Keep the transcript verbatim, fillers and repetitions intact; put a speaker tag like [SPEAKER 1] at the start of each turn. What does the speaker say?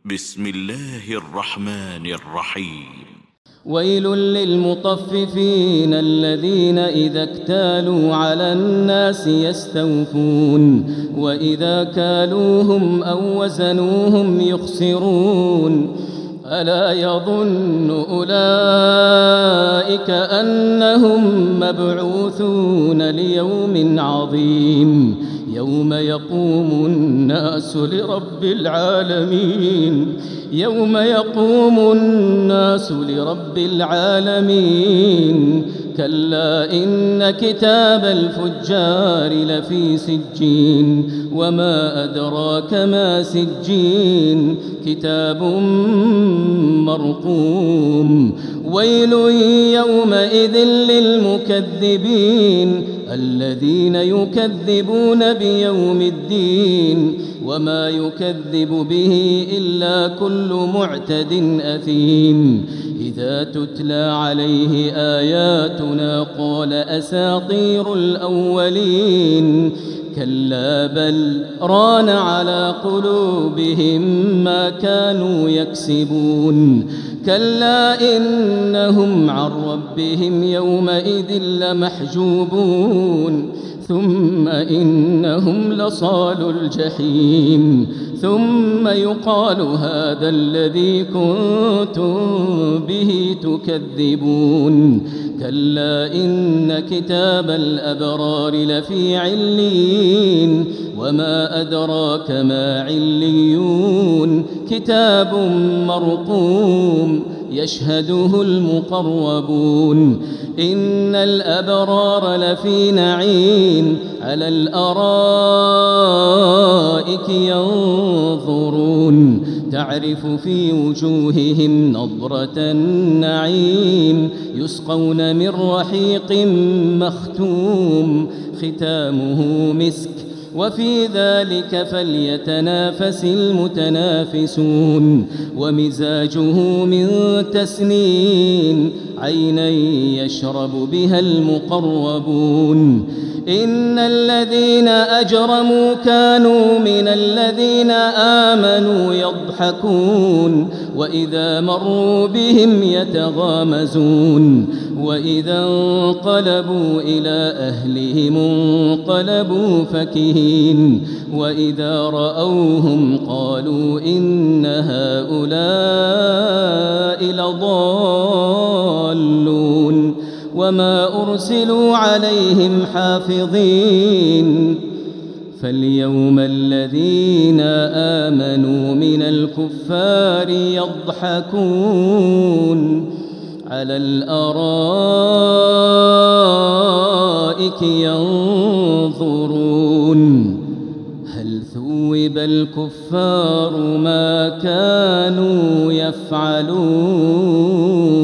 [SPEAKER 1] بسم الله الرحمن الرحيم.
[SPEAKER 2] ويل للمطففين الذين إذا اكتالوا على الناس يستوفون وإذا كالوهم أو وزنوهم يخسرون ألا يظن أولئك أنهم مبعوثون ليوم عظيم يوم يقوم الناس لرب العالمين يوم يقوم الناس لرب العالمين كلا إن كتاب الفجار لفي سجين وما أدراك ما سجين كتاب مرقوم ويل يومئذ للمكذبين الذين يكذبون بيوم الدين وما يكذب به إلا كل معتد أثيم إذا تتلى عليه آياتنا قال أساطير الأولين كلا بل ران على قلوبهم ما كانوا يكسبون كلا إنهم عن ربهم يومئذ لمحجوبون ثم إنهم لصالو الجحيم ثم يقال هذا الذي كنتم به تكذبون كلا إن كتاب الأبرار لفي عليين وما أدراك ما عليون كتاب مرقوم يشهده المقربون إن الأبرار لفي نعيم على الأرائك ينظرون تعرف في وجوههم نضرة النعيم يسقون من رحيق مختوم ختامه مسك وفي ذلك فليتنافس المتنافسون ومزاجه من تسنيم عينا يشرب بها المقربون إن الذين أجرموا كانوا من الذين آمنوا يضحكون وإذا مروا بهم يتغامزون وإذا انقلبوا إلى أهلهم انقلبوا فكهين وإذا رأوهم قالوا إن هؤلاء لضالون وما أرسلوا عليهم حافظين فاليوم الذين آمنوا من الكفار يضحكون على الأرائك ينظرون هل ثوب الكفار ما كانوا يفعلون